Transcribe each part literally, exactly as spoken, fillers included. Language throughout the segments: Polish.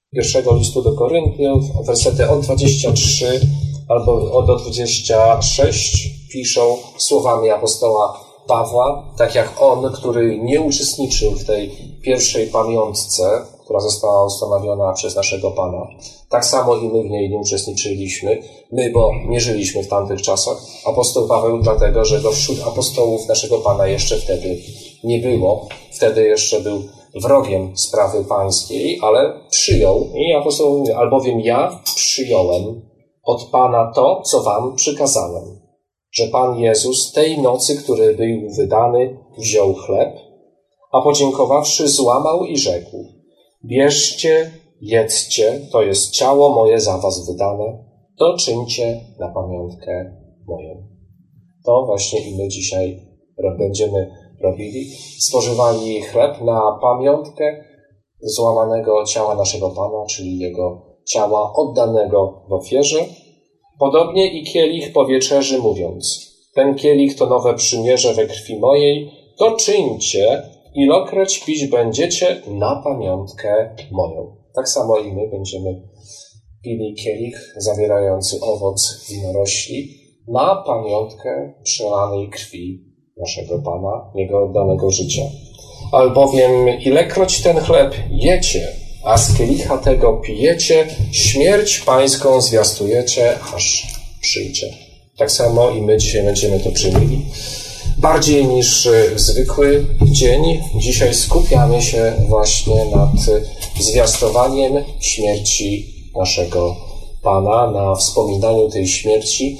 pierwszego listu do Koryntiów, wersety od dwudziestego trzeciego albo od dwudziestego szóstego piszą słowami apostoła Pawła, tak jak on, który nie uczestniczył w tej pierwszej pamiątce, która została ustanowiona przez naszego Pana, tak samo i my w niej nie uczestniczyliśmy. My, bo nie żyliśmy w tamtych czasach. Apostoł Paweł dlatego, że go wśród apostołów naszego Pana jeszcze wtedy nie było. Wtedy jeszcze był wrogiem sprawy pańskiej, ale przyjął i apostoł mówi, albowiem ja przyjąłem od Pana to, co wam przykazałem, że Pan Jezus tej nocy, który był wydany, wziął chleb, a podziękowawszy złamał i rzekł: bierzcie, jedzcie, to jest ciało moje za was wydane, to czyńcie na pamiątkę moją. To właśnie i my dzisiaj będziemy robili. Spożywali chleb na pamiątkę złamanego ciała naszego Pana, czyli Jego ciała oddanego w ofierze. Podobnie i kielich po wieczerzy, mówiąc: ten kielich to nowe przymierze we krwi mojej, to czyńcie, ilokroć pić będziecie na pamiątkę moją. Tak samo i my będziemy pili kielich zawierający owoc winorośli na pamiątkę przelanej krwi naszego Pana, Jego oddanego życia. Albowiem ilekroć ten chleb jecie, a z kielicha tego pijecie, śmierć pańską zwiastujecie, aż przyjdzie. Tak samo i my dzisiaj będziemy to czynili. Bardziej niż w zwykły dzień, dzisiaj skupiamy się właśnie nad zwiastowaniem śmierci naszego Pana, na wspominaniu tej śmierci,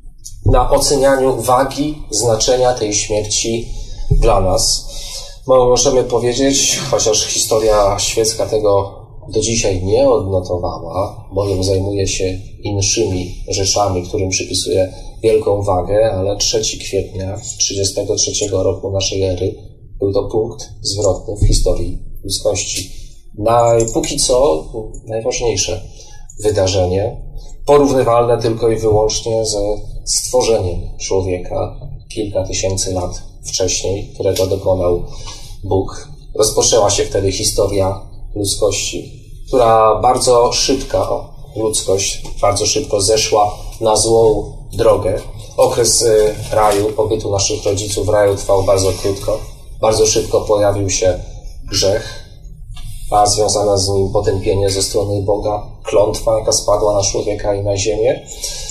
na ocenianiu wagi, znaczenia tej śmierci dla nas. Możemy powiedzieć, chociaż historia świecka tego do dzisiaj nie odnotowała, bowiem zajmuje się inszymi rzeczami, którym przypisuje wielką wagę, ale trzeciego kwietnia trzydziestego trzeciego roku naszej ery był to punkt zwrotny w historii ludzkości. Na, póki co najważniejsze wydarzenie, porównywalne tylko i wyłącznie ze stworzeniem człowieka kilka tysięcy lat wcześniej, którego dokonał Bóg. Rozpoczęła się wtedy historia ludzkości, która bardzo szybko, ludzkość bardzo szybko zeszła na złą drogę. Okres raju, pobytu naszych rodziców w raju trwał bardzo krótko. Bardzo szybko pojawił się grzech, a związana z nim potępienie ze strony Boga, klątwa, jaka spadła na człowieka i na ziemię.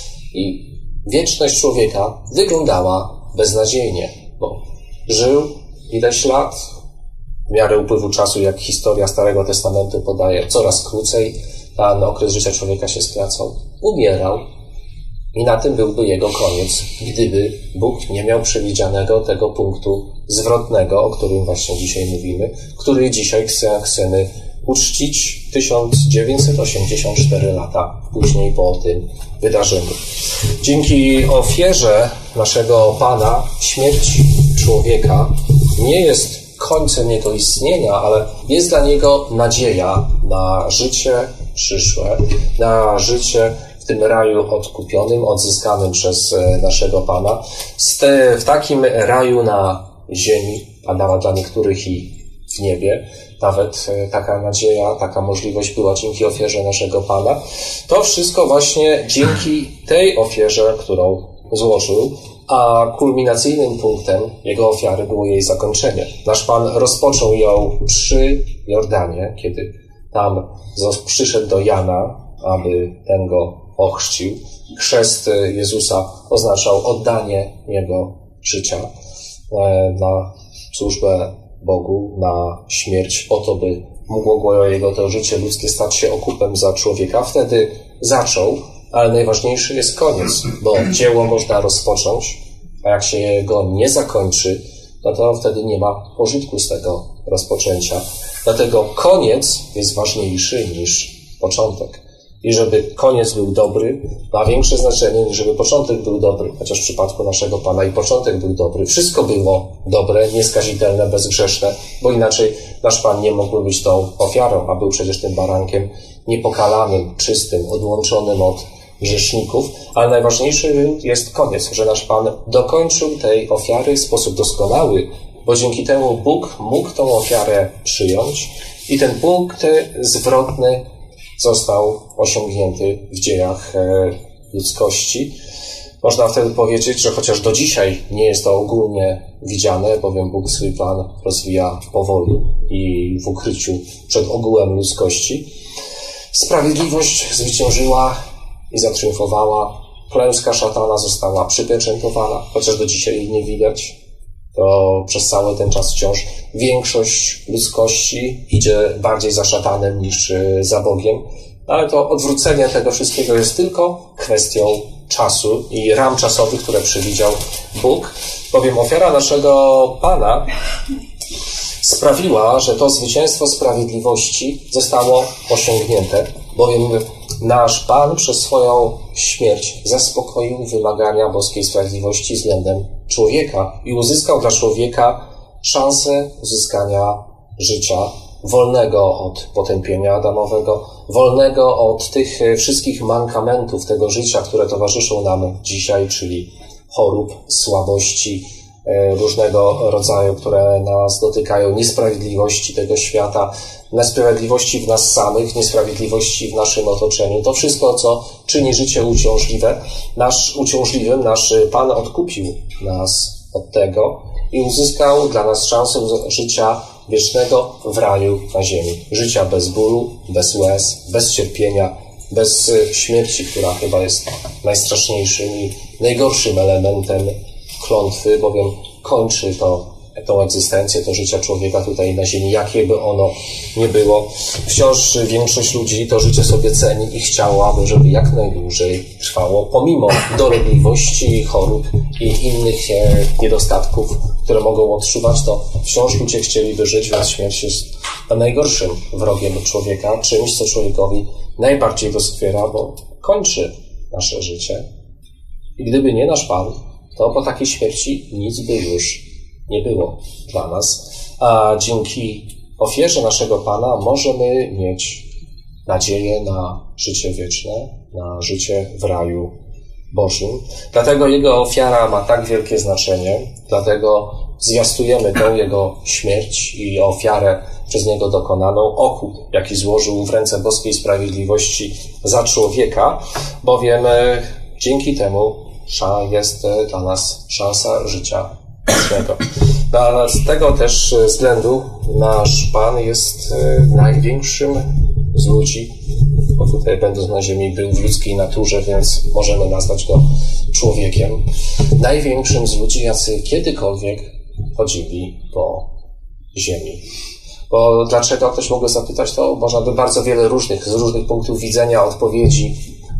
I wieczność człowieka wyglądała beznadziejnie, bo żył ileś lat, w miarę upływu czasu, jak historia Starego Testamentu podaje, coraz krócej, ten okres życia człowieka się skracał, umierał i na tym byłby jego koniec, gdyby Bóg nie miał przewidzianego tego punktu zwrotnego, o którym właśnie dzisiaj mówimy, który dzisiaj chcemy uczcić tysiąc dziewięćset osiemdziesiąt cztery lata później po tym wydarzeniu. Dzięki ofierze naszego Pana śmierć człowieka nie jest końcem jego istnienia, ale jest dla niego nadzieja na życie przyszłe, na życie w tym raju odkupionym, odzyskanym przez naszego Pana. W takim raju na ziemi, a nawet dla niektórych i w niebie, nawet taka nadzieja, taka możliwość była dzięki ofierze naszego Pana. To wszystko właśnie dzięki tej ofierze, którą złożył, a kulminacyjnym punktem jego ofiary było jej zakończenie. Nasz Pan rozpoczął ją przy Jordanie, kiedy tam przyszedł do Jana, aby ten go ochrzcił. Chrzest Jezusa oznaczał oddanie Jego życia na służbę Bogu, na śmierć, po to, by mogło Jego to życie ludzkie stać się okupem za człowieka. Wtedy zaczął, ale najważniejszy jest koniec, bo dzieło można rozpocząć, a jak się go nie zakończy, no to wtedy nie ma pożytku z tego rozpoczęcia. Dlatego koniec jest ważniejszy niż początek. I żeby koniec był dobry, ma większe znaczenie niż żeby początek był dobry. Chociaż w przypadku naszego Pana i początek był dobry. Wszystko było dobre, nieskazitelne, bezgrzeszne, bo inaczej nasz Pan nie mógłby być tą ofiarą, a był przecież tym barankiem niepokalanym, czystym, odłączonym od grzeszników. Ale najważniejszy jest koniec, że nasz Pan dokończył tej ofiary w sposób doskonały, bo dzięki temu Bóg mógł tą ofiarę przyjąć i ten punkt zwrotny został osiągnięty w dziejach ludzkości. Można wtedy powiedzieć, że chociaż do dzisiaj nie jest to ogólnie widziane, bowiem Bóg swój plan rozwija powoli i w ukryciu przed ogółem ludzkości, sprawiedliwość zwyciężyła i zatriumfowała. Klęska szatana została przypieczętowana, chociaż do dzisiaj jej nie widać. To przez cały ten czas wciąż większość ludzkości idzie bardziej za szatanem niż za Bogiem. Ale to odwrócenie tego wszystkiego jest tylko kwestią czasu i ram czasowych, które przewidział Bóg. Bowiem ofiara naszego Pana sprawiła, że to zwycięstwo sprawiedliwości zostało osiągnięte. Bowiem nasz Pan przez swoją śmierć zaspokoił wymagania boskiej sprawiedliwości względem człowieka i uzyskał dla człowieka szansę uzyskania życia wolnego od potępienia Adamowego, wolnego od tych wszystkich mankamentów tego życia, które towarzyszą nam dzisiaj, czyli chorób, słabości różnego rodzaju, które nas dotykają, niesprawiedliwości tego świata, niesprawiedliwości w nas samych, niesprawiedliwości w naszym otoczeniu. To wszystko, co czyni życie uciążliwe, nasz, uciążliwym, nasz Pan odkupił nas od tego i uzyskał dla nas szansę życia wiecznego w raju na ziemi. Życia bez bólu, bez łez, bez cierpienia, bez śmierci, która chyba jest najstraszniejszym i najgorszym elementem klątwy, bowiem kończy to tą egzystencję, to życia człowieka tutaj na ziemi, jakie by ono nie było. Wciąż większość ludzi to życie sobie ceni i chciałaby, żeby jak najdłużej trwało, pomimo dolegliwości, chorób i innych niedostatków, które mogą odczuwać, to wciąż ludzie chcieliby żyć, więc śmierć jest najgorszym wrogiem człowieka, czymś, co człowiekowi najbardziej doskwiera, bo kończy nasze życie. I gdyby nie nasz Pan, to po takiej śmierci nic by już nie było dla nas, a dzięki ofierze naszego Pana możemy mieć nadzieję na życie wieczne, na życie w raju Bożym. Dlatego Jego ofiara ma tak wielkie znaczenie, dlatego zwiastujemy tą Jego śmierć i ofiarę przez Niego dokonaną, okup, jaki złożył w ręce boskiej sprawiedliwości za człowieka, bowiem dzięki temu jest dla nas szansa życia wiecznego. Z tego też względu nasz Pan jest największym z ludzi, bo tutaj będąc na ziemi był w ludzkiej naturze, więc możemy nazwać go człowiekiem. Największym z ludzi, jacy kiedykolwiek chodzili po ziemi. Bo dlaczego? Ktoś mógłby zapytać, to można by bardzo wiele różnych, z różnych punktów widzenia odpowiedzi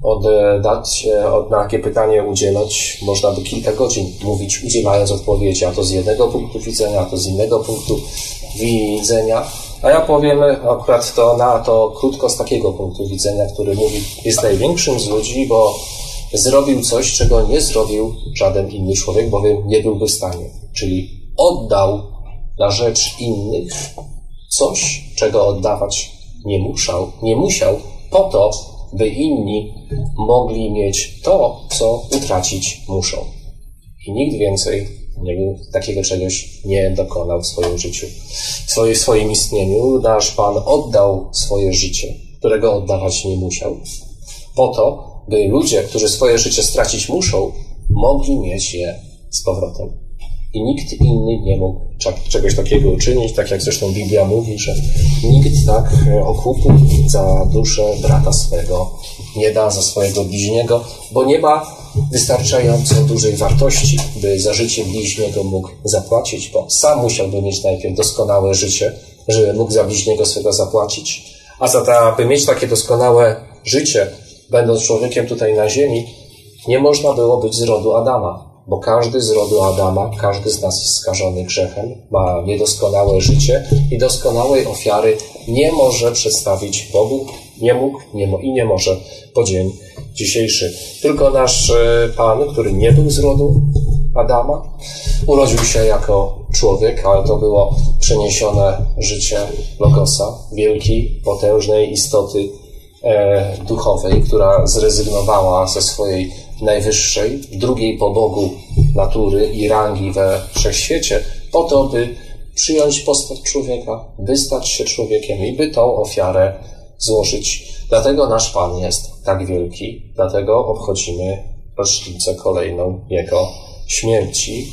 oddać, od, na takie pytanie udzielać. Można by kilka godzin mówić, udzielając odpowiedzi, a to z jednego punktu widzenia, a to z innego punktu widzenia. A ja powiem akurat to na to krótko z takiego punktu widzenia, który mówi, jest największym z ludzi, bo zrobił coś, czego nie zrobił żaden inny człowiek, bowiem nie byłby w stanie. Czyli oddał na rzecz innych coś, czego oddawać nie musiał, nie musiał po to, by inni mogli mieć to, co utracić muszą. I nikt więcej nie był, takiego czegoś nie dokonał w swoim życiu. W swoim, w swoim istnieniu nasz Pan oddał swoje życie, którego oddawać nie musiał, po to, by ludzie, którzy swoje życie stracić muszą, mogli mieć je z powrotem. I nikt inny nie mógł czegoś takiego uczynić, tak jak zresztą Biblia mówi, że nikt tak okupu za duszę brata swego nie da, za swojego bliźniego, bo nie ma wystarczająco dużej wartości, by za życie bliźniego mógł zapłacić, bo sam musiałby mieć najpierw doskonałe życie, żeby mógł za bliźniego swego zapłacić, a za to, aby mieć takie doskonałe życie, będąc człowiekiem tutaj na ziemi, nie można było być z rodu Adama. Bo każdy z rodu Adama, każdy z nas jest skażony grzechem, ma niedoskonałe życie i doskonałej ofiary nie może przedstawić Bogu, nie mógł nie mo- i nie może po dzień dzisiejszy. Tylko nasz Pan, który nie był z rodu Adama, urodził się jako człowiek, ale to było przeniesione życie Logosa, wielkiej, potężnej istoty e, duchowej, która zrezygnowała ze swojej najwyższej, drugiej po Bogu natury i rangi we wszechświecie, po to, by przyjąć postać człowieka, by stać się człowiekiem i by tą ofiarę złożyć. Dlatego nasz Pan jest tak wielki, dlatego obchodzimy rocznicę kolejną Jego śmierci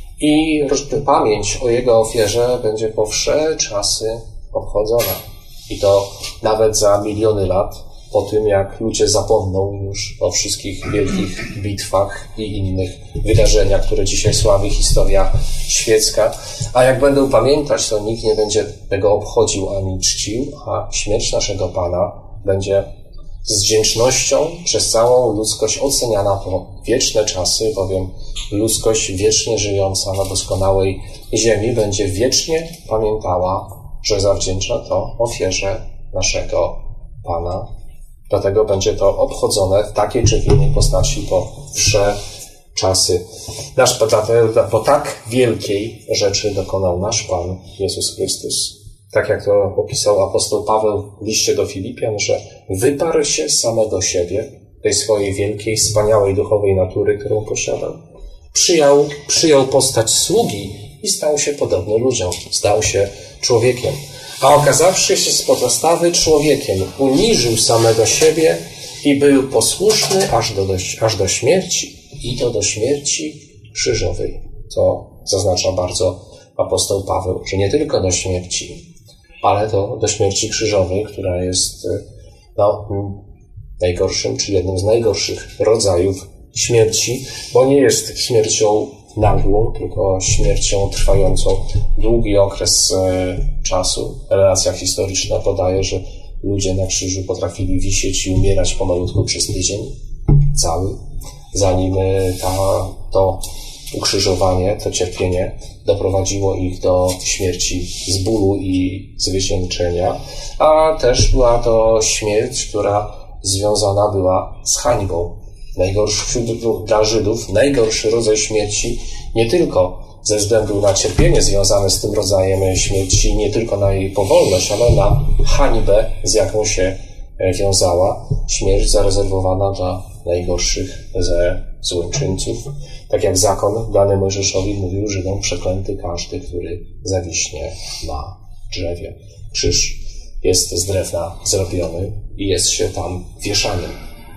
i pamięć o Jego ofierze będzie po wsze czasy obchodzona. I to nawet za miliony lat, po tym jak ludzie zapomną już o wszystkich wielkich bitwach i innych wydarzeniach, które dzisiaj sławi historia świecka. A jak będą pamiętać, to nikt nie będzie tego obchodził ani czcił, a śmierć naszego Pana będzie z wdzięcznością przez całą ludzkość oceniana po wieczne czasy, bowiem ludzkość wiecznie żyjąca na doskonałej ziemi będzie wiecznie pamiętała, że zawdzięcza to ofierze naszego Pana. Dlatego będzie to obchodzone w takiej czy w innej postaci po wsze czasy. Nasz, po tak wielkiej rzeczy dokonał nasz Pan Jezus Chrystus. Tak jak to opisał apostoł Paweł w liście do Filipian, że wyparł się samego siebie, tej swojej wielkiej, wspaniałej duchowej natury, którą posiadał. Przyjął, przyjął postać sługi i stał się podobny ludziom. Stał się człowiekiem. A okazawszy się z pozostawy człowiekiem, uniżył samego siebie i był posłuszny aż do, aż do śmierci. I to do śmierci krzyżowej. To zaznacza bardzo apostoł Paweł, że nie tylko do śmierci, ale to do śmierci krzyżowej, która jest no, najgorszym, czy jednym z najgorszych rodzajów śmierci, bo nie jest śmiercią nagłą, tylko śmiercią trwającą długi okres e, czasu. Relacja historyczna podaje, że ludzie na krzyżu potrafili wisieć i umierać pomalutku przez tydzień cały, zanim ta, to ukrzyżowanie, to cierpienie doprowadziło ich do śmierci z bólu i z wycieńczenia, a też była to śmierć, która związana była z hańbą. Najgorszy dla Żydów, najgorszy rodzaj śmierci, nie tylko ze względu na cierpienie związane z tym rodzajem śmierci, nie tylko na jej powolność, ale na hańbę, z jaką się wiązała. Śmierć zarezerwowana dla najgorszych ze złoczyńców. Tak jak zakon dany Mojżeszowi mówił Żydom, przeklęty każdy, który zawiśnie na drzewie. Krzyż jest z drewna zrobiony i jest się tam wieszanym.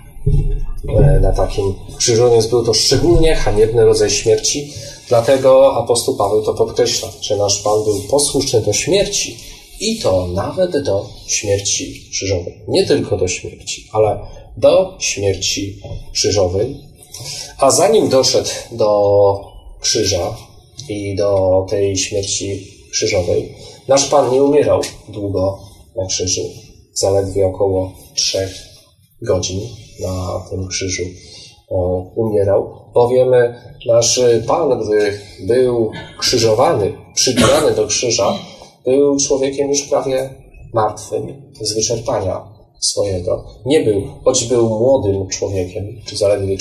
Na takim krzyżu, więc był to szczególnie haniebny rodzaj śmierci, dlatego apostoł Paweł to podkreśla, że nasz Pan był posłuszny do śmierci i to nawet do śmierci krzyżowej. Nie tylko do śmierci, ale do śmierci krzyżowej. A zanim doszedł do krzyża i do tej śmierci krzyżowej, nasz Pan nie umierał długo na krzyżu, zaledwie około trzech godzin na tym krzyżu umierał, bowiem nasz Pan, gdy był krzyżowany, przybijany do krzyża, był człowiekiem już prawie martwym z wyczerpania swojego. Nie był, choć był młodym człowiekiem, czy zaledwie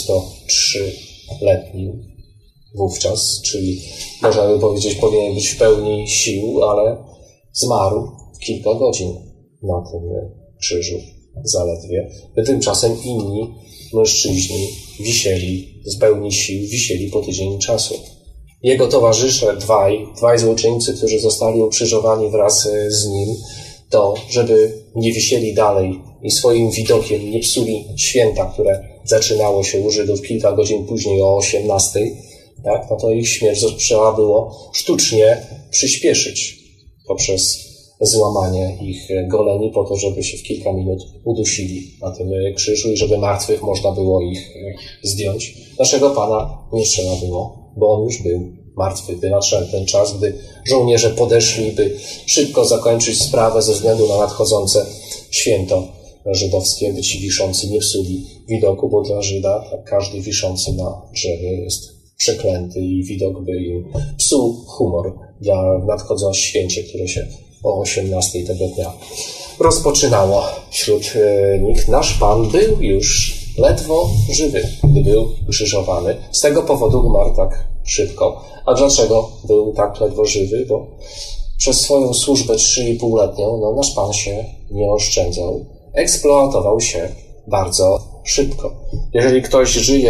trzydziestotrzyletnim wówczas, czyli można by powiedzieć, powinien być w pełni sił, ale zmarł w kilka godzin na tym krzyżu. Zaledwie. By tymczasem inni mężczyźni wisieli z pełni sił, wisieli po tydzień czasu. Jego towarzysze, dwaj, dwaj złoczyńcy, którzy zostali ukrzyżowani wraz z nim, to, żeby nie wisieli dalej i swoim widokiem nie psuli święta, które zaczynało się u Żydów kilka godzin później o osiemnastej, tak, no to ich śmierć trzeba było sztucznie przyspieszyć poprzez złamanie ich goleni po to, żeby się w kilka minut udusili na tym krzyżu i żeby martwych można było ich zdjąć. Naszego Pana nie trzeba było, bo On już był martwy. By nadszedł ten czas, gdy żołnierze podeszli, by szybko zakończyć sprawę ze względu na nadchodzące święto żydowskie, by ci wiszący nie psuli widoku, bo dla Żyda tak każdy wiszący na drzewie jest przeklęty i widok by im psuł humor dla nadchodzącego święcie, które się o osiemnastej tego dnia rozpoczynało wśród nich. Nasz Pan był już ledwo żywy, gdy był krzyżowany. Z tego powodu umarł tak szybko. A dlaczego był tak ledwo żywy? Bo przez swoją służbę trzy i pół letnią no, nasz Pan się nie oszczędzał. Eksploatował się bardzo szybko. Jeżeli ktoś żyje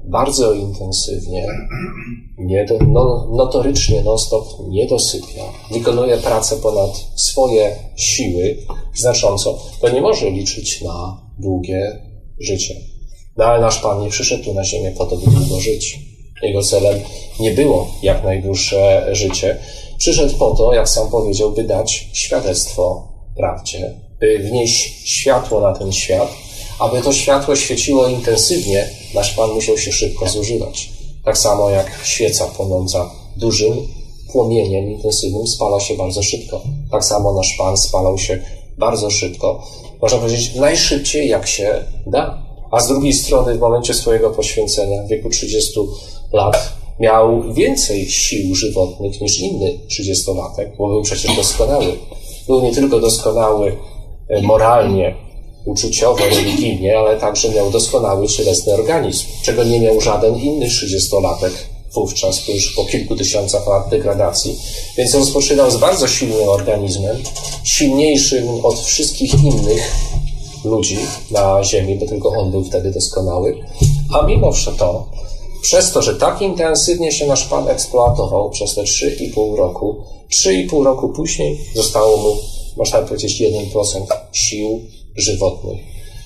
bardzo intensywnie, nie do, no, notorycznie non-stop nie dosypia, wykonuje pracę ponad swoje siły znacząco, to nie może liczyć na długie życie. No ale nasz Pan nie przyszedł tu na ziemię po to, by długo żyć. Jego celem nie było jak najdłuższe życie. Przyszedł po to, jak sam powiedział, by dać świadectwo prawdzie, by wnieść światło na ten świat. Aby to światło świeciło intensywnie, nasz Pan musiał się szybko zużywać. Tak samo jak świeca płonąca dużym płomieniem intensywnym spala się bardzo szybko. Tak samo nasz Pan spalał się bardzo szybko. Można powiedzieć najszybciej jak się da. A z drugiej strony w momencie swojego poświęcenia w wieku trzydziestu lat miał więcej sił żywotnych niż inny trzydziestolatek, bo był przecież doskonały. Był nie tylko doskonały moralnie, uczuciowo, religijnie, ale także miał doskonały cielesny organizm, czego nie miał żaden inny trzydziestolatek wówczas, już po kilku tysiącach lat degradacji. Więc rozpoczynał z bardzo silnym organizmem, silniejszym od wszystkich innych ludzi na ziemi, bo tylko on był wtedy doskonały. A mimo wszystko, przez to, że tak intensywnie się nasz Pan eksploatował przez te trzy i pół roku, trzy i pół roku później zostało mu, można powiedzieć, jeden procent sił żywotnych.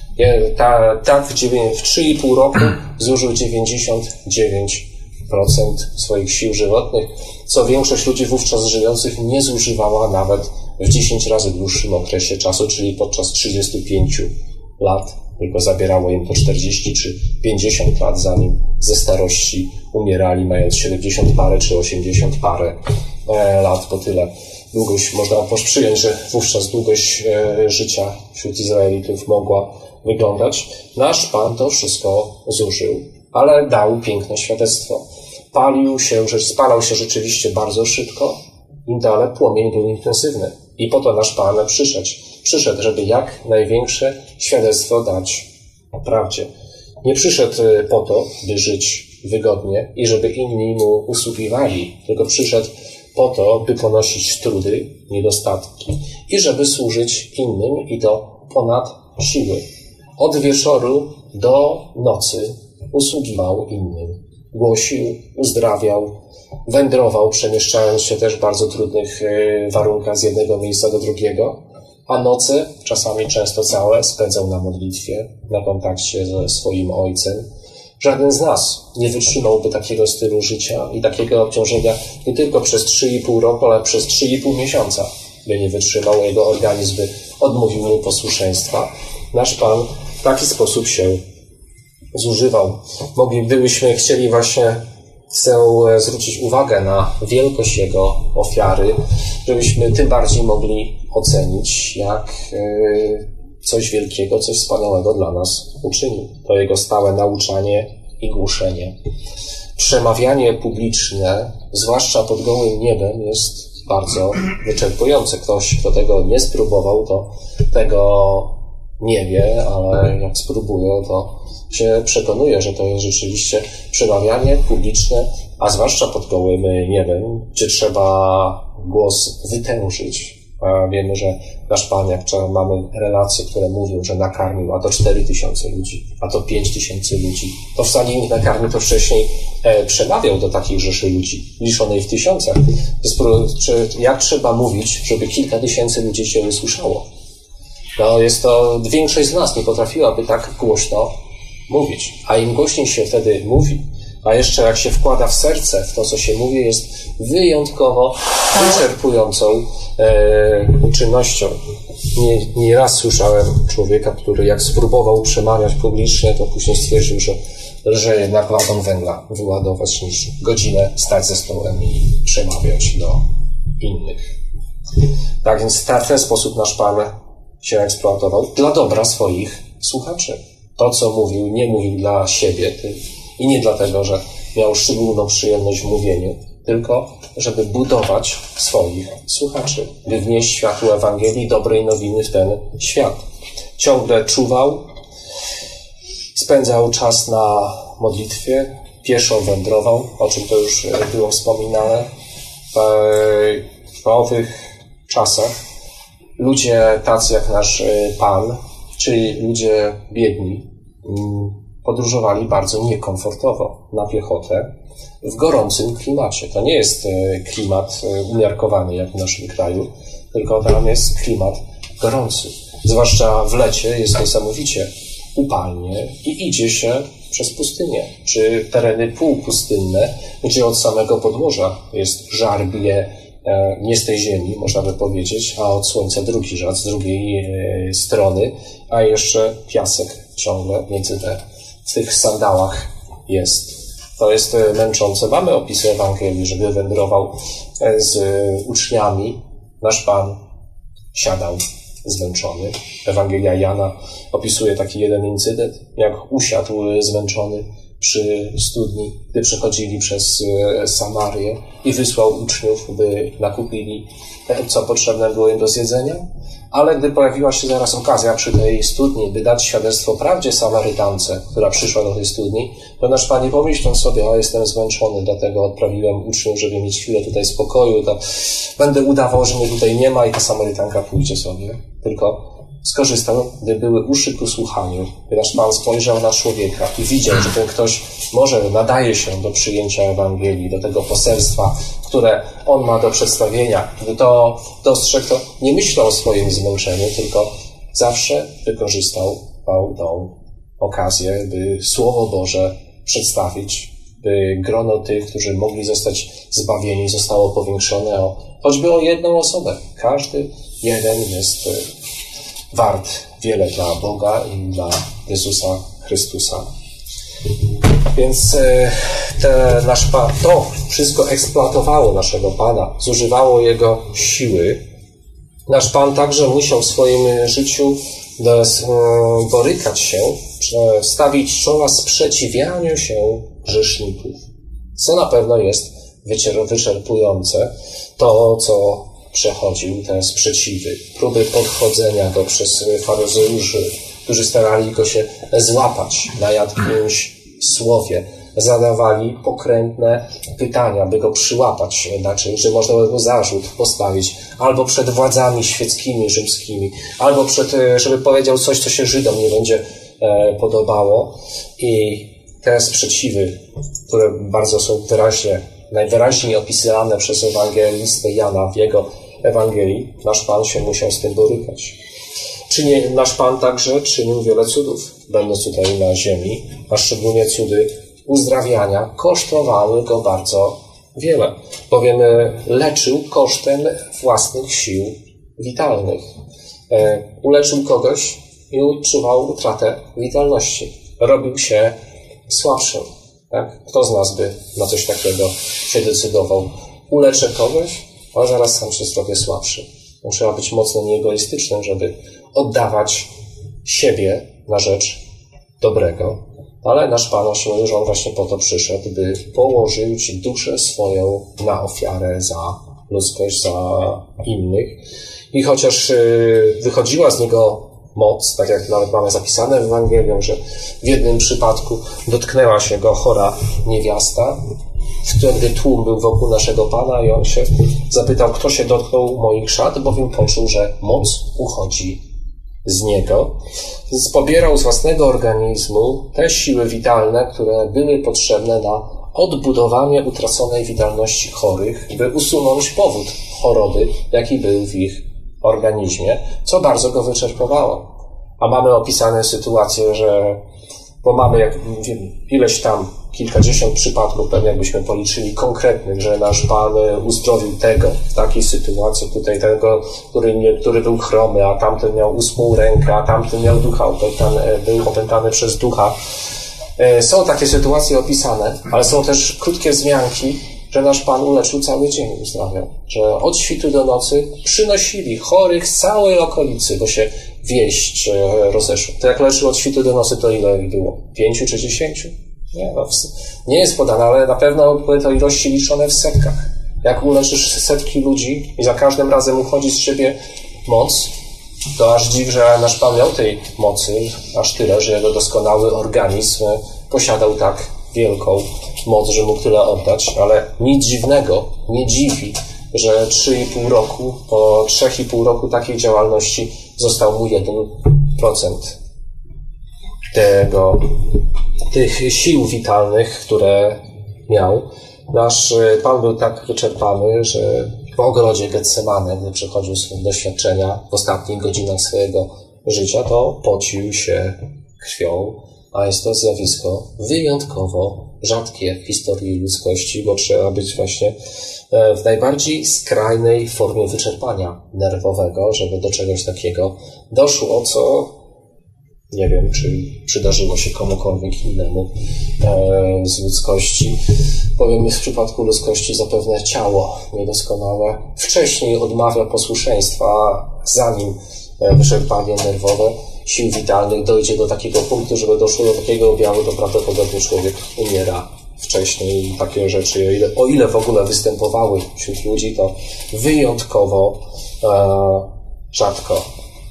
Ta, tak w trzy i pół roku zużył dziewięćdziesiąt dziewięć procent swoich sił żywotnych, co większość ludzi wówczas żyjących nie zużywała nawet w dziesięć razy dłuższym okresie czasu, czyli podczas trzydziestu pięciu lat, tylko zabierało im to czterdzieści czy pięćdziesiąt lat, zanim ze starości umierali, mając siedemdziesiąt parę czy osiemdziesiąt parę e, lat, po tyle długość, można przyjąć, że wówczas długość e, życia wśród Izraelitów mogła wyglądać. Nasz Pan to wszystko zużył, ale dał piękne świadectwo. Palił się, że spalał się rzeczywiście bardzo szybko, ale płomień był intensywny. I po to nasz Pan przyszedł. Przyszedł, żeby jak największe świadectwo dać o prawdzie. Nie przyszedł po to, by żyć wygodnie i żeby inni mu usługiwali, tylko przyszedł po to, by ponosić trudy, niedostatki i żeby służyć innym i to ponad siły. Od wieczoru do nocy usługiwał innym. Głosił, uzdrawiał, wędrował, przemieszczając się też w bardzo trudnych warunkach z jednego miejsca do drugiego, a noce, czasami często całe, spędzał na modlitwie, na kontakcie ze swoim Ojcem. Żaden z nas nie wytrzymałby takiego stylu życia i takiego obciążenia nie tylko przez trzy i pół roku, ale przez trzy i pół miesiąca, by nie wytrzymał, jego organizm by odmówił mu posłuszeństwa. Nasz Pan w taki sposób się zużywał. Mogli, gdybyśmy chcieli właśnie, chcę zwrócić uwagę na wielkość Jego ofiary, żebyśmy tym bardziej mogli ocenić, jak coś wielkiego, coś wspaniałego dla nas uczynił. To Jego stałe nauczanie i głoszenie. Przemawianie publiczne, zwłaszcza pod gołym niebem, jest bardzo wyczerpujące. Ktoś, kto tego nie spróbował, to tego nie wie, ale jak spróbuje, to się przekonuje, że to jest rzeczywiście przemawianie publiczne, a zwłaszcza pod gołym niebem, gdzie trzeba głos wytężyć. A wiemy, że nasz Pan, jak mamy relacje, które mówią, że nakarmił, a to cztery tysiące ludzi, a to pięć tysięcy ludzi, to wcale ich nakarmił, to wcześniej e, przemawiał do takich rzeszy ludzi, liczonej w tysiącach. Jak trzeba mówić, żeby kilka tysięcy ludzi się wysłyszało? No, jest to, większość z nas nie potrafiłaby tak głośno mówić, a im głośniej się wtedy mówi, a jeszcze jak się wkłada w serce w to, co się mówi, jest wyjątkowo wyczerpującą e, czynnością. Nie, nie raz słyszałem człowieka, który jak spróbował przemawiać publicznie, to później stwierdził, że lżej jednak wagon węgla wyładować niż godzinę stać ze stołem i przemawiać do innych. Tak więc w ten sposób nasz Pan się eksploatował dla dobra swoich słuchaczy. To, co mówił, nie mówił dla siebie i nie dlatego, że miał szczególną przyjemność w mówieniu, tylko żeby budować swoich słuchaczy, by wnieść światło Ewangelii, dobrej nowiny w ten świat. Ciągle czuwał, spędzał czas na modlitwie, pieszo wędrował, o czym to już było wspominane. W owych czasach ludzie tacy jak nasz Pan, czyli ludzie biedni, podróżowali bardzo niekomfortowo na piechotę w gorącym klimacie. To nie jest klimat umiarkowany jak w naszym kraju, tylko tam jest klimat gorący. Zwłaszcza w lecie jest niesamowicie upalnie i idzie się przez pustynię, czy tereny półpustynne, gdzie od samego podłoża jest żar bije nie z tej ziemi, można by powiedzieć, a od słońca drugi żar z drugiej strony, a jeszcze piasek ciągle między te, w tych sandałach jest. To jest męczące. Mamy opisy Ewangelii, żeby wędrował z uczniami. Nasz Pan siadał zmęczony. Ewangelia Jana opisuje taki jeden incydent, jak usiadł zmęczony przy studni, gdy przechodzili przez Samarię i wysłał uczniów, by nakupili, co potrzebne było im do zjedzenia. Ale gdy pojawiła się zaraz okazja przy tej studni, by dać świadectwo prawdzie Samarytance, która przyszła do tej studni, to nasz Pan nie pomyślał sobie, o, jestem zmęczony, dlatego odprawiłem uczniów, żeby mieć chwilę tutaj spokoju, to będę udawał, że mnie tutaj nie ma i ta Samarytanka pójdzie sobie. Tylko skorzystał, gdy były uszy ku słuchaniu, gdy nasz Pan spojrzał na człowieka i widział, że ten ktoś może nadaje się do przyjęcia Ewangelii, do tego poselstwa, które on ma do przedstawienia. Gdy to dostrzegł, to nie myślał o swoim zmęczeniu, tylko zawsze wykorzystał tą okazję, by Słowo Boże przedstawić, by grono tych, którzy mogli zostać zbawieni, zostało powiększone o, choćby o jedną osobę. Każdy jeden jest wart wiele dla Boga i dla Jezusa Chrystusa. Więc te, nasz Pan, to wszystko eksploatowało naszego Pana, zużywało Jego siły. Nasz Pan także musiał w swoim życiu borykać się, stawić czoła sprzeciwianiu się grzeszników, co na pewno jest wyczerpujące. To, co przechodził, te sprzeciwy, próby podchodzenia go przez faryzeuszy, którzy starali go się złapać na jakimś słowie, zadawali pokrętne pytania, by go przyłapać, znaczy, że można by mu zarzut postawić, albo przed władzami świeckimi, rzymskimi, albo przed, żeby powiedział coś, co się Żydom nie będzie podobało. I te sprzeciwy, które bardzo są wyraźnie, najwyraźniej opisane przez ewangelistę Jana w jego Ewangelii, nasz Pan się musiał z tym borykać. Czyni, nasz Pan także czynił wiele cudów, będąc tutaj na ziemi, a szczególnie cudy uzdrawiania kosztowały go bardzo wiele, bowiem leczył kosztem własnych sił witalnych. E, uleczył kogoś i odczuwał utratę witalności. Robił się słabszym. Tak? Kto z nas by na coś takiego się decydował? Uleczę kogoś, a zaraz sam się zrobię słabszy. No, trzeba być mocno nieegoistycznym, żeby oddawać siebie na rzecz dobrego. Ale nasz Pan osiągnął, że On właśnie po to przyszedł, by położył Ci duszę swoją na ofiarę za ludzkość, za innych. I chociaż wychodziła z Niego moc, tak jak nawet mamy zapisane w Ewangelii, że w jednym przypadku dotknęła się Go chora niewiasta, wtedy tłum był wokół naszego Pana i On się zapytał, kto się dotknął moich szat, bowiem poczuł, że moc uchodzi z Niego. Więc pobierał z własnego organizmu te siły witalne, które były potrzebne na odbudowanie utraconej witalności chorych, by usunąć powód choroby, jaki był w ich organizmie, co bardzo go wyczerpywało. A mamy opisane sytuacje, że bo mamy jak, wiem, ileś tam kilkadziesiąt przypadków, pewnie jakbyśmy policzyli konkretnych, że nasz Pan uzdrowił tego w takiej sytuacji, tutaj tego, który, nie, który był chromy, a tamten miał ósmą rękę, a tamten miał ducha opętany, był opętany przez ducha. Są takie sytuacje opisane, ale są też krótkie wzmianki, że nasz Pan uleczył cały dzień, uzdrawiał. Że od świtu do nocy przynosili chorych z całej okolicy, bo się wieść rozeszła. To jak leczył od świtu do nocy, to ile ich było? Pięciu czy dziesięciu? Nie, no, nie jest podane, ale na pewno były to ilości liczone w setkach. Jak uleczysz setki ludzi i za każdym razem uchodzi z ciebie moc, to aż dziw, że nasz Pan miał tej mocy, aż tyle, że jego doskonały organizm posiadał tak wielką moc, że mógł tyle oddać, ale nic dziwnego, nie dziwi, że trzy i pół roku, po trzech i pół roku takiej działalności został mu jeden procent. tego, tych sił witalnych, które miał. Nasz Pan był tak wyczerpany, że w ogrodzie Getsemane, gdy przechodził swoje doświadczenia w ostatnich godzinach swojego życia, to pocił się krwią, a jest to zjawisko wyjątkowo rzadkie w historii ludzkości, bo trzeba być właśnie w najbardziej skrajnej formie wyczerpania nerwowego, żeby do czegoś takiego doszło, co nie wiem, czy przydarzyło się komukolwiek innemu e, z ludzkości. Powiem, w przypadku ludzkości zapewne ciało niedoskonałe wcześniej odmawia posłuszeństwa, zanim wyczerpanie nerwowe sił witalnych dojdzie do takiego punktu, żeby doszło do takiego objawu, to prawdopodobnie człowiek umiera wcześniej i takie rzeczy, o ile, o ile w ogóle występowały wśród ludzi, to wyjątkowo e, rzadko.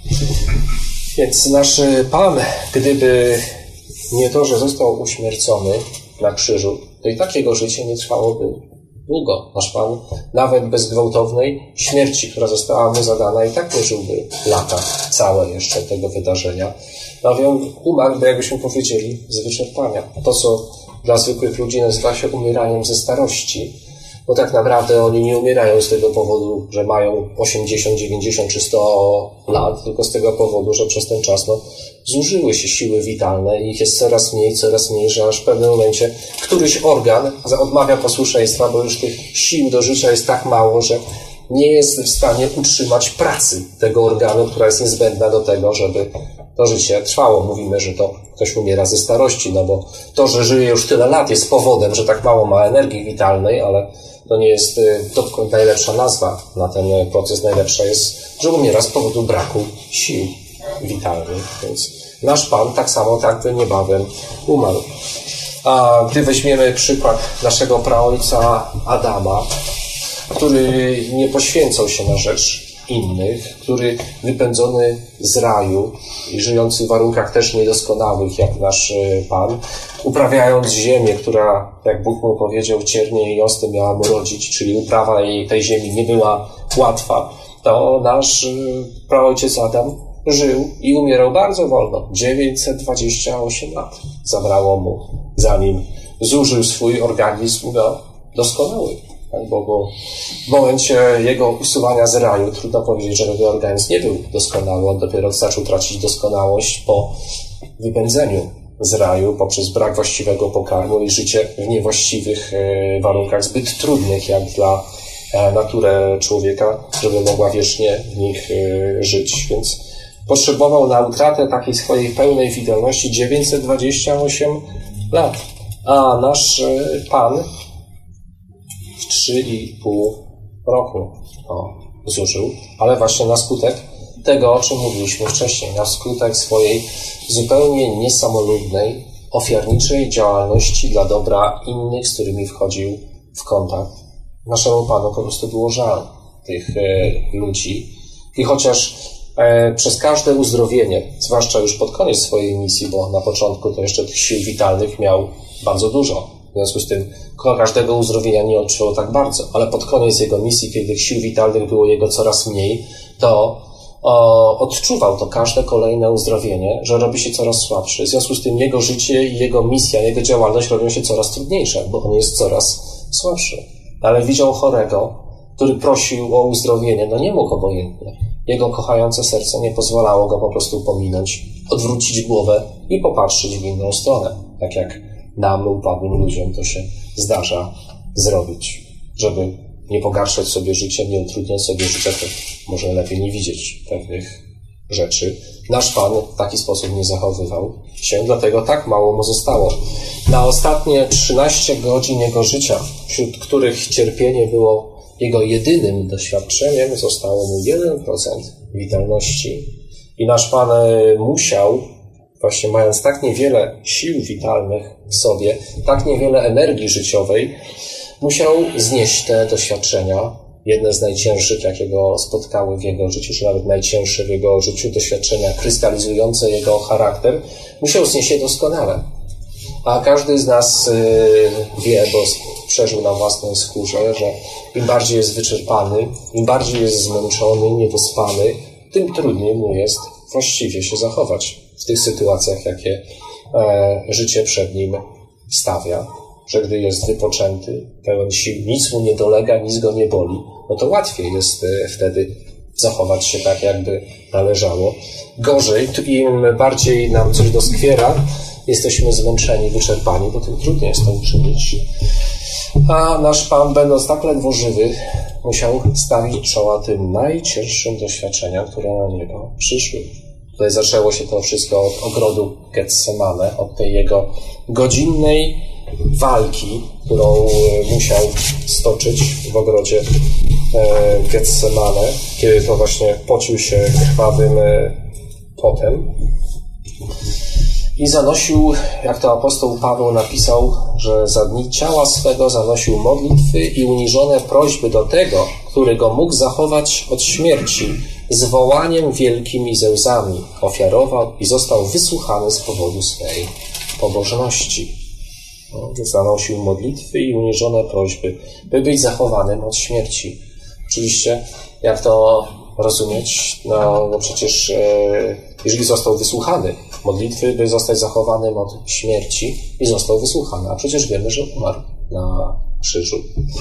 Więc nasz Pan, gdyby nie to, że został uśmiercony na krzyżu, to i takiego życie nie trwałoby długo. Nasz Pan nawet bez gwałtownej śmierci, która została mu zadana, i tak nie żyłby lata całe jeszcze tego wydarzenia. Bowiem umarłby, jakbyśmy powiedzieli, z wyczerpania. To, co dla zwykłych ludzi nazywa się umieraniem ze starości, bo tak naprawdę oni nie umierają z tego powodu, że mają osiemdziesiąt, dziewięćdziesiąt czy sto lat, tylko z tego powodu, że przez ten czas no, zużyły się siły witalne i ich jest coraz mniej, coraz mniej, że aż w pewnym momencie któryś organ odmawia posłuszeństwa, bo już tych sił do życia jest tak mało, że nie jest w stanie utrzymać pracy tego organu, która jest niezbędna do tego, żeby to życie trwało. Mówimy, że to ktoś umiera ze starości, no bo to, że żyje już tyle lat, jest powodem, że tak mało ma energii witalnej, ale to nie jest to najlepsza nazwa na ten proces. Najlepsza jest, że umiera z powodu braku sił witalnych. Więc nasz Pan tak samo tak niebawem umarł. A gdy weźmiemy przykład naszego praojca Adama, który nie poświęcał się na rzecz innych, który wypędzony z raju i żyjący w warunkach też niedoskonałych, jak nasz Pan, uprawiając ziemię, która, jak Bóg mu powiedział, ciernie i osty miała mu rodzić, czyli uprawa jej, tej ziemi nie była łatwa, to nasz praojciec Adam żył i umierał bardzo wolno. dziewięćset dwadzieścia osiem lat zabrało mu, zanim zużył swój organizm do doskonały. Bo w momencie jego usuwania z raju trudno powiedzieć, że jego organizm nie był doskonały. On dopiero zaczął tracić doskonałość po wypędzeniu z raju poprzez brak właściwego pokarmu i życie w niewłaściwych warunkach, zbyt trudnych jak dla natury człowieka, żeby mogła wiecznie w nich żyć. Więc potrzebował na utratę takiej swojej pełnej witalności dziewięćset dwadzieścia osiem lat. A nasz Pan w trzy i pół roku to zużył, ale właśnie na skutek tego, o czym mówiliśmy wcześniej, na skutek swojej zupełnie niesamolubnej, ofiarniczej działalności dla dobra innych, z którymi wchodził w kontakt. Naszemu Panu po prostu było żal tych e, ludzi i chociaż e, przez każde uzdrowienie, zwłaszcza już pod koniec swojej misji, bo na początku to jeszcze tych sił witalnych miał bardzo dużo, w związku z tym każdego uzdrowienia nie odczuwał tak bardzo, ale pod koniec jego misji, kiedy tych sił witalnych było jego coraz mniej, to o, odczuwał to każde kolejne uzdrowienie, że robi się coraz słabszy. W związku z tym jego życie i jego misja, jego działalność robią się coraz trudniejsze, bo on jest coraz słabszy. Ale widział chorego, który prosił o uzdrowienie, no nie mógł obojętnie. Jego kochające serce nie pozwalało go po prostu pominąć, odwrócić głowę i popatrzeć w inną stronę, tak jak nam, upadłym ludziom, to się zdarza zrobić. Żeby nie pogarszać sobie życia, nie utrudniać sobie życia, to może lepiej nie widzieć pewnych rzeczy. Nasz Pan w taki sposób nie zachowywał się, dlatego tak mało mu zostało. Na ostatnie trzynaście godzin jego życia, wśród których cierpienie było jego jedynym doświadczeniem, zostało mu jeden procent witalności. I nasz Pan musiał, właśnie mając tak niewiele sił witalnych w sobie, tak niewiele energii życiowej, musiał znieść te doświadczenia, jedne z najcięższych, jakie go spotkały w jego życiu, czy nawet najcięższe w jego życiu, doświadczenia krystalizujące jego charakter, musiał znieść je doskonale. A każdy z nas wie, bo przeżył na własnej skórze, że im bardziej jest wyczerpany, im bardziej jest zmęczony, niewyspany, tym trudniej mu jest właściwie się zachować w tych sytuacjach, jakie e, życie przed nim stawia, że gdy jest wypoczęty, pełen sił, nic mu nie dolega, nic go nie boli, no to łatwiej jest e, wtedy zachować się tak, jakby należało. Gorzej, im bardziej nam coś doskwiera, jesteśmy zmęczeni, wyczerpani, bo tym trudniej jest to uczynić. A nasz Pan, będąc tak ledwo żywy, musiał stawić czoła tym najcięższym doświadczeniom, które na Niego przyszły. Tutaj zaczęło się to wszystko od ogrodu Getsemane, od tej Jego godzinnej walki, którą musiał stoczyć w ogrodzie Getsemane, kiedy to właśnie pocił się krwawym potem. I zanosił, jak to apostoł Paweł napisał, że za dni ciała swego zanosił modlitwy i uniżone prośby do tego, który go mógł zachować od śmierci, z wołaniem wielkim i ze łzami ofiarował i został wysłuchany z powodu swej pobożności. No, zanosił modlitwy i uniżone prośby, by być zachowanym od śmierci. Oczywiście, jak to rozumieć? No, no przecież e, jeżeli został wysłuchany modlitwy, by zostać zachowanym od śmierci i został wysłuchany, a przecież wiemy, że umarł na krzyżu.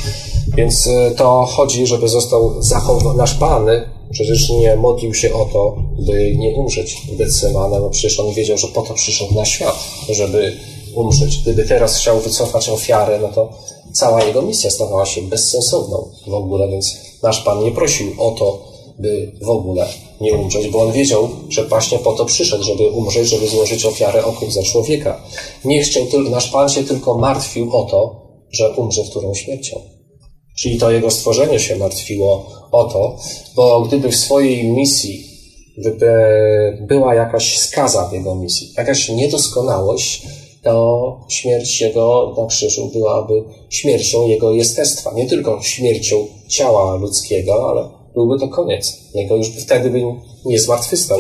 Więc e, to chodzi, żeby został zachowany. Nasz Pan przecież nie modlił się o to, by nie umrzeć w Getsemane, no przecież On wiedział, że po to przyszedł na świat, żeby umrzeć. Gdyby teraz chciał wycofać ofiarę, no to cała Jego misja stawała się bezsensowną w ogóle, więc nasz Pan nie prosił o to, by w ogóle nie umrzeć, bo On wiedział, że właśnie po to przyszedł, żeby umrzeć, żeby złożyć ofiarę okup za człowieka. Nie chciał, nasz Pan się tylko martwił o to, że umrze którą śmiercią. Czyli to Jego stworzenie się martwiło o to, bo gdyby w swojej misji gdyby była jakaś skaza w Jego misji, jakaś niedoskonałość, to śmierć Jego na krzyżu byłaby śmiercią Jego jestestwa. Nie tylko śmiercią ciała ludzkiego, ale byłby to koniec. Jego już wtedy by nie zmartwychwstał.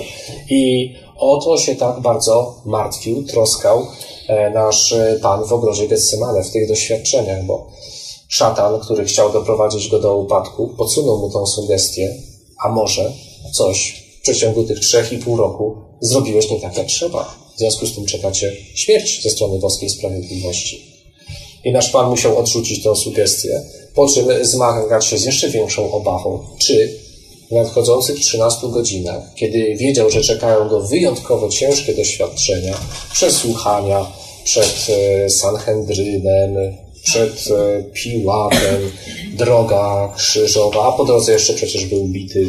I o to się tak bardzo martwił, troskał nasz Pan w ogrodzie Getsemane, w tych doświadczeniach, bo szatan, który chciał doprowadzić go do upadku, podsunął mu tą sugestię, a może coś w przeciągu tych trzech i pół roku zrobiłeś nie tak, jak trzeba. W związku z tym czekacie śmierć ze strony boskiej sprawiedliwości. I nasz Pan musiał odrzucić tę sugestię, po czym zmagać się z jeszcze większą obawą, czy w nadchodzących trzynastu godzinach, kiedy wiedział, że czekają go wyjątkowo ciężkie doświadczenia, przesłuchania przed Sanhedrynem, przed Piłatem, droga krzyżowa, a po drodze jeszcze przecież był bity,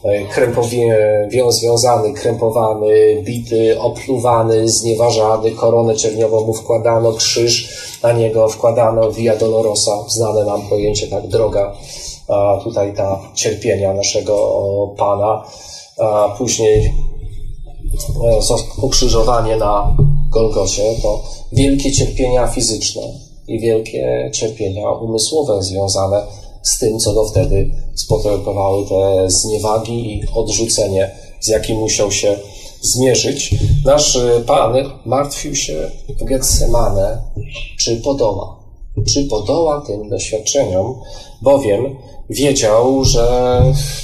krępowie, związany, krępowany, bity, opluwany, znieważany, koronę czerniową mu wkładano, krzyż na niego wkładano, Via Dolorosa, znane nam pojęcie, tak, droga, a tutaj ta cierpienia naszego Pana, a później ukrzyżowanie na Golgocie, to wielkie cierpienia fizyczne i wielkie cierpienia umysłowe związane z tym, co go wtedy spotykały, te zniewagi i odrzucenie, z jakim musiał się zmierzyć. Nasz Pan martwił się w Getsemane, czy podoła. Czy podoła tym doświadczeniom, bowiem wiedział, że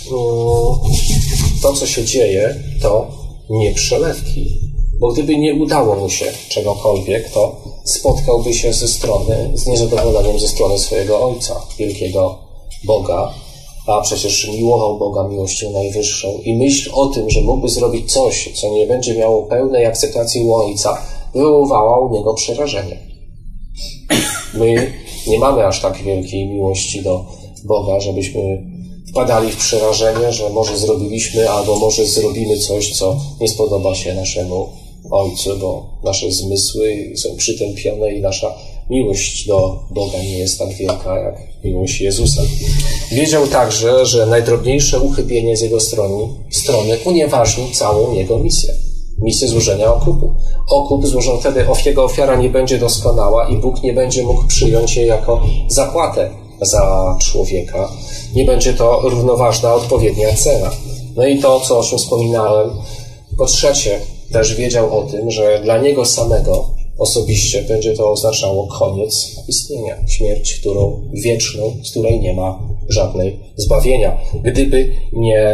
to, co się dzieje, to nie przelewki. Bo gdyby nie udało mu się czegokolwiek, to spotkałby się ze strony, z niezadowoleniem ze strony swojego Ojca, wielkiego Boga, a przecież miłował Boga miłością najwyższą i myśl o tym, że mógłby zrobić coś, co nie będzie miało pełnej akceptacji u Ojca, wywoływała u niego przerażenie. My nie mamy aż tak wielkiej miłości do Boga, żebyśmy wpadali w przerażenie, że może zrobiliśmy albo może zrobimy coś, co nie spodoba się naszemu Ojcu, bo nasze zmysły są przytępione i nasza miłość do Boga nie jest tak wielka jak miłość Jezusa. Wiedział także, że najdrobniejsze uchybienie z jego strony, strony unieważni całą jego misję. Misję złożenia okupu. Okup złożony wtedy, jego ofiara nie będzie doskonała i Bóg nie będzie mógł przyjąć jej jako zapłatę za człowieka. Nie będzie to równoważna, odpowiednia cena. No i to, co o czym wspominałem, po trzecie, też wiedział o tym, że dla niego samego osobiście będzie to oznaczało koniec istnienia. Śmierć, którą wieczną, z której nie ma żadnej zbawienia. Gdyby nie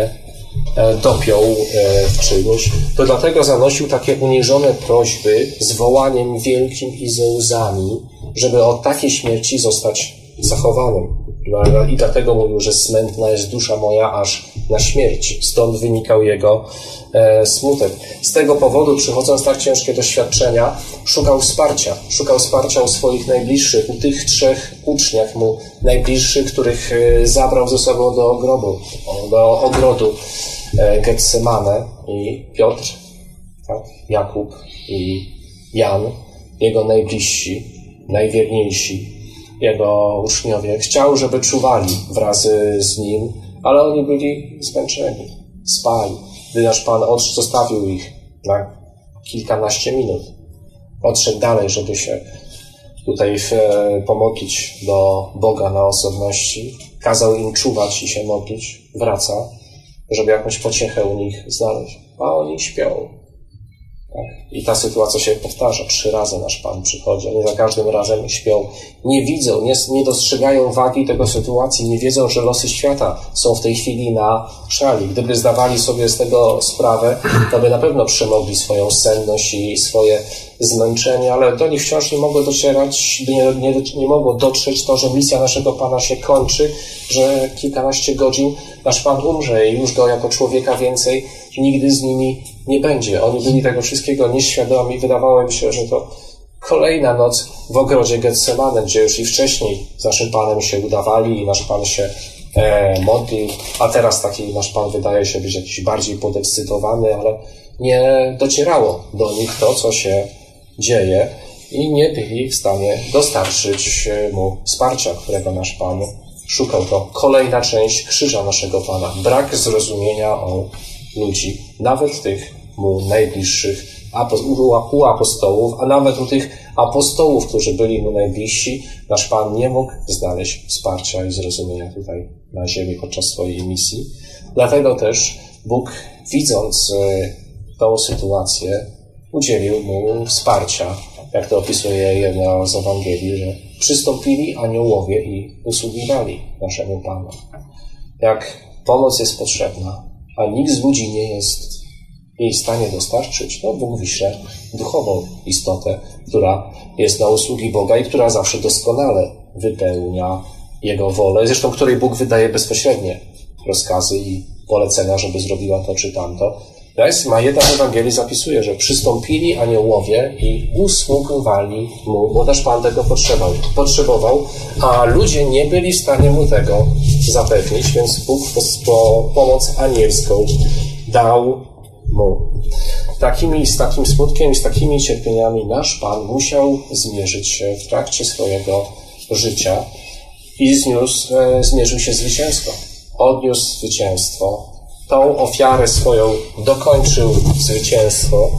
dopiął w czymś, to dlatego zanosił takie uniżone prośby z wołaniem wielkim i ze łzami, żeby od takiej śmierci zostać zachowanym. I dlatego mówił, że smętna jest dusza moja aż na śmierć. Stąd wynikał jego e, smutek. Z tego powodu, przychodząc tak ciężkie doświadczenia, szukał wsparcia. Szukał wsparcia u swoich najbliższych, u tych trzech uczniach mu najbliższych, których e, zabrał ze sobą do ogrodu, do ogrodu e, Getsemane. I Piotr, tak, Jakub i Jan, jego najbliżsi, najwierniejsi, jego uczniowie. Chciał, żeby czuwali wraz z nim, ale oni byli zmęczeni, spali. Gdy nasz Pan zostawił ich na kilkanaście minut, odszedł dalej, żeby się tutaj pomodlić do Boga na osobności, kazał im czuwać i się modlić, wraca, żeby jakąś pociechę u nich znaleźć, a oni śpią. Tak. I ta sytuacja się powtarza. Trzy razy nasz Pan przychodzi. Oni za każdym razem śpią. Nie widzą, nie, nie dostrzegają wagi tego sytuacji, nie wiedzą, że losy świata są w tej chwili na szali. Gdyby zdawali sobie z tego sprawę, to by na pewno przemogli swoją senność i swoje zmęczenie, ale do nich wciąż nie mogło docierać, nie, nie, nie mogło dotrzeć to, że misja naszego Pana się kończy, że kilkanaście godzin nasz Pan umrze i już Go jako człowieka więcej nigdy z nimi nie będzie. Oni byli tego wszystkiego nieświadomi. Wydawało mi się, że to kolejna noc w ogrodzie Getsemane, gdzie już i wcześniej z naszym Panem się udawali i nasz Pan się e, modlił, a teraz taki nasz Pan wydaje się być jakiś bardziej podekscytowany, ale nie docierało do nich to, co się dzieje i nie byli w stanie dostarczyć mu wsparcia, którego nasz Pan szukał. To kolejna część krzyża naszego Pana. Brak zrozumienia o ludzi, nawet tych mu najbliższych, u apostołów, a nawet u tych apostołów, którzy byli mu najbliżsi, nasz Pan nie mógł znaleźć wsparcia i zrozumienia tutaj na ziemi podczas swojej misji. Dlatego też Bóg, widząc tą sytuację, udzielił mu wsparcia, jak to opisuje jedna z Ewangelii, że przystąpili aniołowie i usługiwali naszemu Panu. Jak pomoc jest potrzebna, a nikt z ludzi nie jest jej w stanie dostarczyć, to Bóg wyśle duchową istotę, która jest na usługi Boga i która zawsze doskonale wypełnia Jego wolę, zresztą której Bóg wydaje bezpośrednie rozkazy i polecenia, żeby zrobiła to czy tamto. Natomiast ma jedna z Ewangelii zapisuje, że przystąpili aniołowie i usługowali mu, bo też Pan tego potrzebował, potrzebował, a ludzie nie byli w stanie mu tego zapewnić, więc Bóg po pomoc anielską dał mu. Takimi, z takim smutkiem i z takimi cierpieniami nasz Pan musiał zmierzyć się w trakcie swojego życia i zniósł, e, zmierzył się zwycięsko. Odniósł zwycięstwo. Tą ofiarę swoją dokończył zwycięstwo.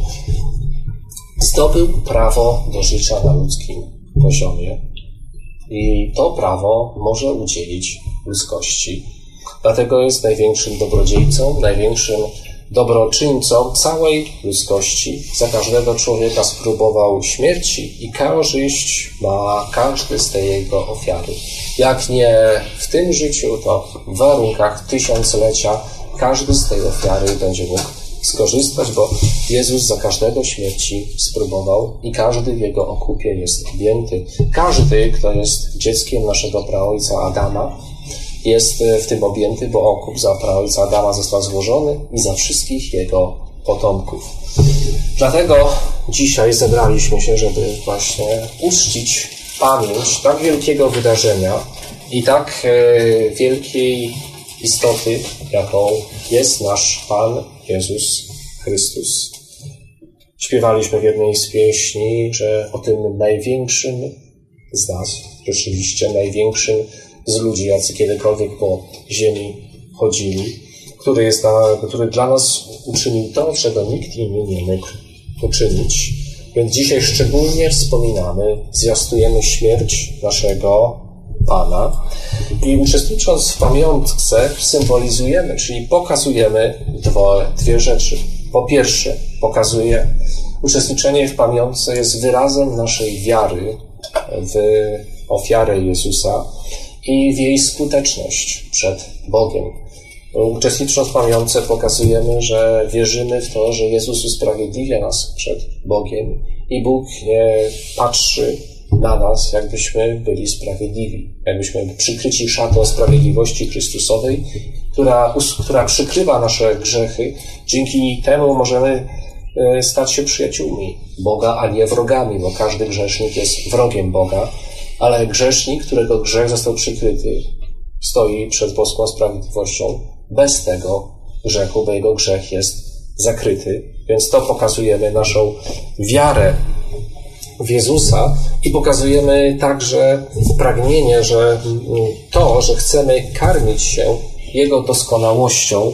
Zdobył prawo do życia na ludzkim poziomie. I to prawo może udzielić ludzkości. Dlatego jest największym dobrodziejcą, największym dobroczyńcą całej ludzkości. Za każdego człowieka spróbował śmierci i korzyść ma każdy z tej jego ofiary. Jak nie w tym życiu, to w warunkach tysiąclecia każdy z tej ofiary będzie mógł skorzystać, bo Jezus za każdego śmierci spróbował i każdy w Jego okupie jest objęty. Każdy, kto jest dzieckiem naszego praojca Adama, jest w tym objęty, bo okup za praojca Adama został złożony i za wszystkich jego potomków. Dlatego dzisiaj zebraliśmy się, żeby właśnie uczcić pamięć tak wielkiego wydarzenia i tak wielkiej istoty, jaką jest nasz Pan Jezus Chrystus. Śpiewaliśmy w jednej z pieśni, że o tym największym z nas, rzeczywiście największym z ludzi, jacy kiedykolwiek po ziemi chodzili, który, jest na, który dla nas uczynił to, czego nikt inny nie mógł uczynić. Więc dzisiaj szczególnie wspominamy, zwiastujemy śmierć naszego Pana i uczestnicząc w pamiątce symbolizujemy, czyli pokazujemy dwie, dwie rzeczy. Po pierwsze, pokazuje, uczestniczenie w pamiątce jest wyrazem naszej wiary w ofiarę Jezusa i w jej skuteczność przed Bogiem. Uczestnicząc w pamiątce pokazujemy, że wierzymy w to, że Jezus usprawiedliwia nas przed Bogiem i Bóg nie patrzy na nas, jakbyśmy byli sprawiedliwi, jakbyśmy przykryci szatą sprawiedliwości Chrystusowej, która, która przykrywa nasze grzechy. Dzięki temu możemy stać się przyjaciółmi Boga, a nie wrogami, bo każdy grzesznik jest wrogiem Boga, ale grzesznik, którego grzech został przykryty, stoi przed boską sprawiedliwością bez tego grzechu, bo jego grzech jest zakryty. Więc to pokazujemy naszą wiarę w Jezusa i pokazujemy także pragnienie, że to, że chcemy karmić się Jego doskonałością,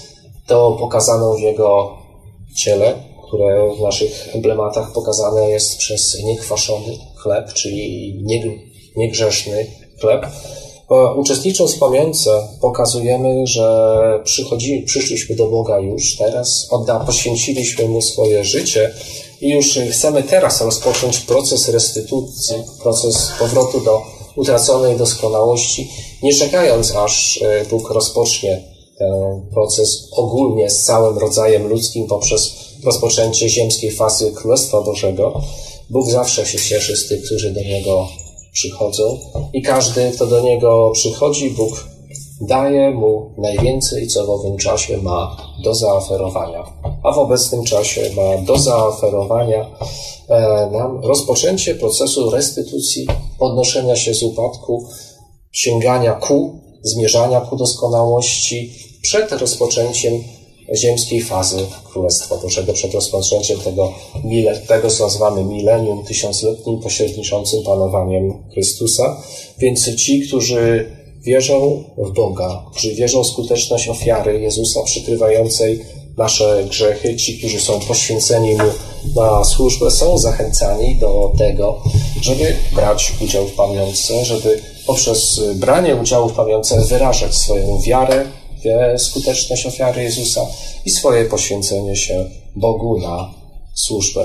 to pokazano w Jego ciele, które w naszych emblematach pokazane jest przez niekwaszony chleb, czyli niegrzeszny chleb. Uczestnicząc w pamiątce pokazujemy, że przychodzi, przyszliśmy do Boga już teraz, odda, poświęciliśmy Mu swoje życie i już chcemy teraz rozpocząć proces restytucji, proces powrotu do utraconej doskonałości, nie czekając, aż Bóg rozpocznie ten proces ogólnie z całym rodzajem ludzkim poprzez rozpoczęcie ziemskiej fazy Królestwa Bożego. Bóg zawsze się cieszy z tych, którzy do Niego przychodzą i każdy, kto do Niego przychodzi, Bóg daje mu najwięcej, co w owym czasie ma do zaoferowania. A w obecnym czasie ma do zaoferowania e, nam rozpoczęcie procesu restytucji, podnoszenia się z upadku, sięgania ku, zmierzania ku doskonałości przed rozpoczęciem ziemskiej fazy Królestwa Bożego, przed rozpoczęciem tego, tego co nazywamy milenium tysiącletnim, pośredniczącym panowaniem Chrystusa. Więc ci, którzy wierzą w Boga, którzy wierzą w skuteczność ofiary Jezusa przykrywającej nasze grzechy, ci, którzy są poświęceni Mu na służbę, są zachęcani do tego, żeby brać udział w pamiątce, żeby poprzez branie udziału w pamiątce wyrażać swoją wiarę w skuteczność ofiary Jezusa i swoje poświęcenie się Bogu na służbę.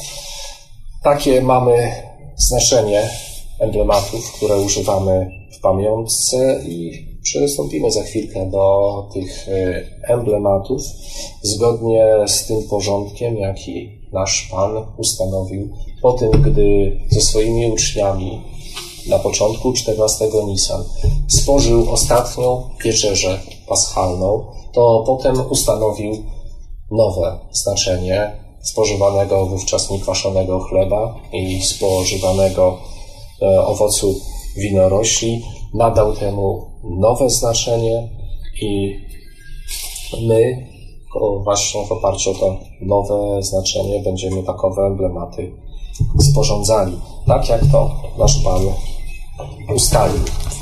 Takie mamy znaczenie emblematów, które używamy w pamiątce i przystąpimy za chwilkę do tych emblematów zgodnie z tym porządkiem, jaki nasz Pan ustanowił po tym, gdy ze swoimi uczniami na początku czternastego Nisan spożył ostatnią wieczerzę paschalną, to potem ustanowił nowe znaczenie spożywanego wówczas niekwaszonego chleba i spożywanego owocu winorośli. Nadał temu nowe znaczenie i my właśnie w oparciu o to nowe znaczenie będziemy takowe emblematy sporządzali, tak jak to nasz Pan ustalił.